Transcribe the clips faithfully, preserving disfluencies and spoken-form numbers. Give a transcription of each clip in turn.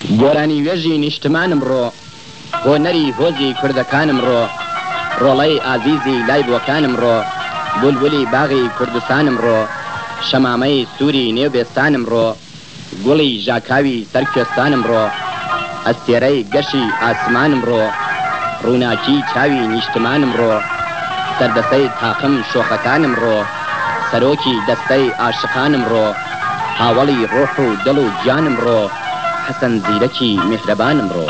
گۆرانی وێژی نیشتمانم ڕۆ هۆنەری هۆزی کوردەکانم ڕۆ ڕۆڵەی ئازیزی لای بۆکانم ڕۆ بولبولی باغی کوردستانم ڕۆ شەمامەی سووری نێوبێستانم ڕۆ گوڵی ژاکاوی سەرکوێستانم ڕۆ ئەستێرەی گەشی ئاسمانم ڕۆ ڕووناکی چاوی نیشتمانم ڕۆ سەردەسەی تاقم شۆخەکانم ڕۆ سەرۆکی دەستەی عاشقانم ڕۆ هاوڵی ڕۆح و دڵ و گیانم ڕۆ حەسەن زیرەکی میهرەبانم ڕۆ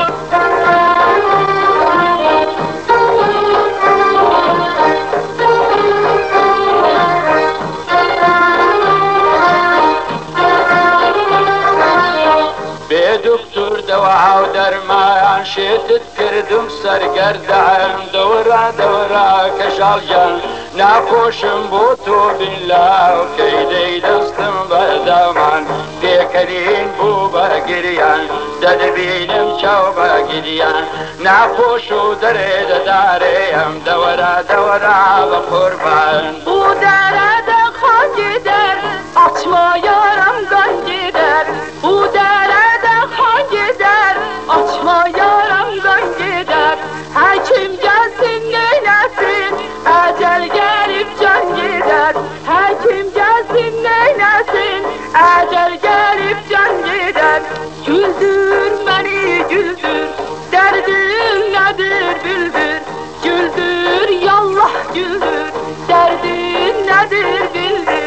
دکتور دوا و درمان شێتت کردم سەرگەردان دەورا دەورا کەژاڵگیان ناخۆشم بۆ تۆ بیلاو کەی دەی دەستم بەردەمان پێکەرین بوو بەگریان دەدەبینم چاو بەگریان ناخۆش و دەرێ دەدارێم دەوەرا دەوەرا بە قوربان بوو دەرە دەخۆنگی دەر ئاچما یارم گەنگی دەر بوو دەرە gider, açma yaram ben gider. Hakim gelsin neylesin, ecel gelip can gider. Hakim gelsin neylesin, ecel gelip can gider. Güldür beni güldür, derdim nedir bildir. Güldür yallah güldür, derdin nedir bildir.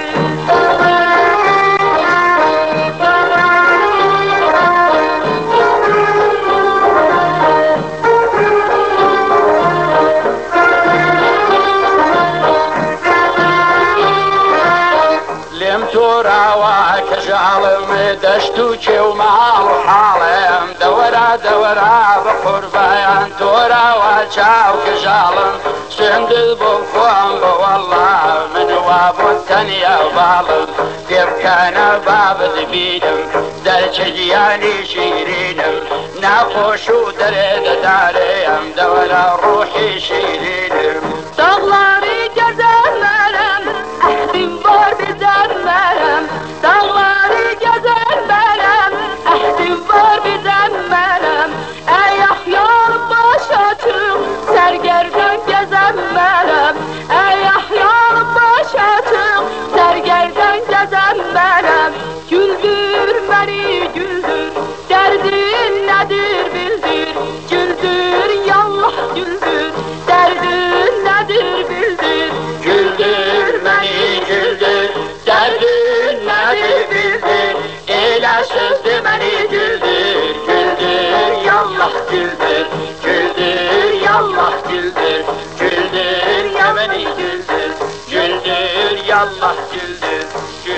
تۆراوە کەژاڵم دەشت و کێ و ماڵ و حاڵم دەوەرا دەوەرا بە قوربایان تۆراوە چاو کەژاڵم سوێندت بۆ خۆم بەوەڵا من وا بۆ تەنیا باڵم پێ بکەنە با ببینم دەرچە گیانی شیرینم ناخۆش و دەرێ دەدارێم دەوەرا ڕوحی شیرینم داغڵاری گەزەرمەرم ئەحدیم بار بزەرمەرم داغڵاری گەزەرمەرم ئەحدیم بار بزەرمەرم ئەی ئەحیار باشە چوو سەرگەردن گەزەرمەرم ئەی ئەحیار باشە چوو سەرگەردن گەزەرمەرم güldür beni güldür derdin nedir bildir güldür yallah güldür derdin nedir bildir güldür beni güldür derdin nedir bildir elə sözdü beni güldür güldür yallah güldür güldür yallah güldür güldür ya beni güldür güldür yallah güldür